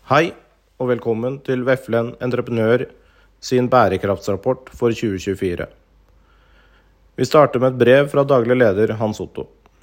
Hei, og velkommen til Veflen Entreprenør sin bærekraftsrapport for 2024. Vi starter med et brev fra daglig leder Hans Otto.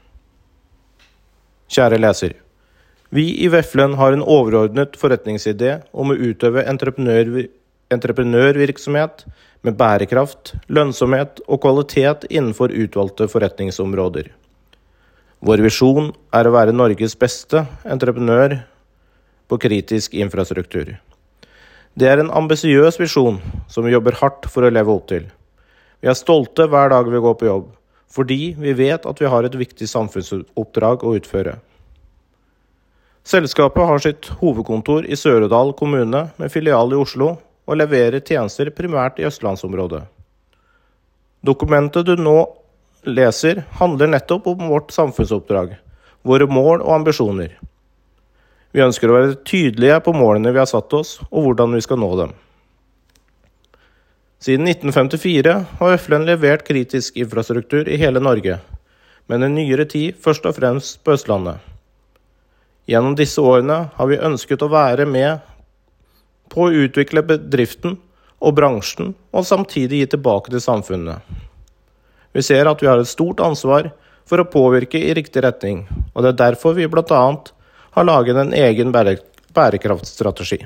Kjære leser, vi i Veflen har en overordnet forretningsidé om å utøve entreprenørvirksomhet med bærekraft, lønnsomhet og kvalitet innenfor utvalgte forretningsområder. Vår visjon er å være Norges beste entreprenør på kritisk infrastruktur. Det er en ambisiøs visjon som vi jobber hardt for å leve opp til. Vi er stolte hver dag vi går på jobb, fordi vi vet at vi har et viktig samfunnsoppdrag å utføre. Selskapet har sitt hovedkontor i Sør-Odal kommune med filial i Oslo og leverer tjenester primært i Østlandsområdet. Dokumentet du nå leser handler nettopp om vårt samfunnsoppdrag, våre mål og ambisjoner. Vi ønsker å være tydelige på målene vi har satt oss, og hvordan vi skal nå dem. Siden 1954 har Veflen levert kritisk infrastruktur i hele Norge, men i nyere tid først og fremst på Østlandet. Gjennom disse årene har vi ønsket å være med på å utvikle bedriften og bransjen, og samtidig gi tilbake til samfunnet. Vi ser at vi har et stort ansvar for å påvirke i riktig retning, og det er derfor vi blant annet har laget en egen bærekraftstrategi.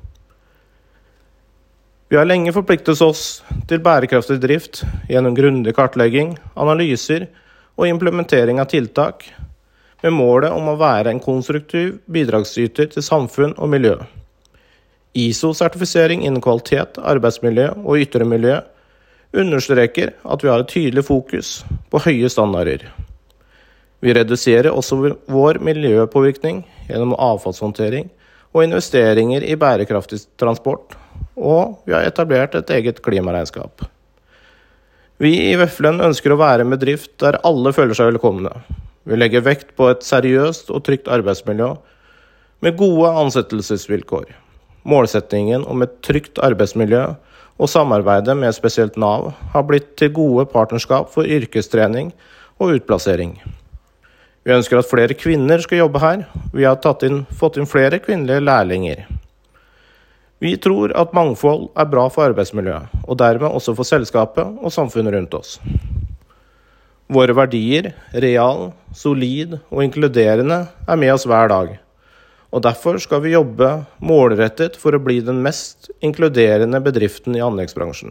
Vi har lenge forpliktet oss til bærekraftig drift gjennom grundig kartlegging, analyser og implementering av tiltak, med målet om å være en konstruktiv bidragsyter til samfunn og miljø. ISO-sertifisering innen kvalitet, arbeidsmiljø og ytre miljø understreker at vi har et tydelig fokus på høye standarder. Vi reduserer også vår miljøpåvirkning gjennom avfallshåndtering og investeringer i bærekraftig transport, og vi har etablert et eget klimaregnskap. Vi i Veflen ønsker å være en bedrift der alle føler seg velkomne. Vi legger vekt på et seriøst og trygt arbeidsmiljø med gode ansettelsesvilkår. Målsettingen om et trygt arbeidsmiljø og samarbeidet med spesielt Nav har blitt til gode partnerskap for yrkestrening og utplassering. Vi ønsker at flere kvinner skal jobbe her. Vi har fått inn flere kvinnelige lærlinger. Vi tror at mangfold er bra for arbeidsmiljøet, og dermed også for selskapet og samfunnet rundt oss. Våre verdier, real, solid og inkluderende, er med oss hver dag. Og derfor skal vi jobbe målrettet for å bli den mest inkluderende bedriften i anleggsbransjen.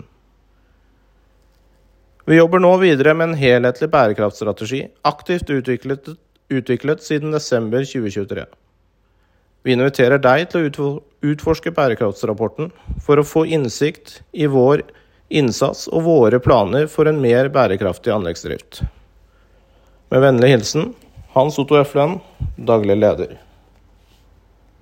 Vi jobber nå videre med en helhetlig bærekraftstrategi, aktivt utviklet siden desember 2023. Vi inviterer deg til å utforske bærekraftsrapporten for å få innsikt i vår innsats og våre planer for en mer bærekraftig anleggsdrift. Med vennlig hilsen, Hans Otto Veflen, daglig leder.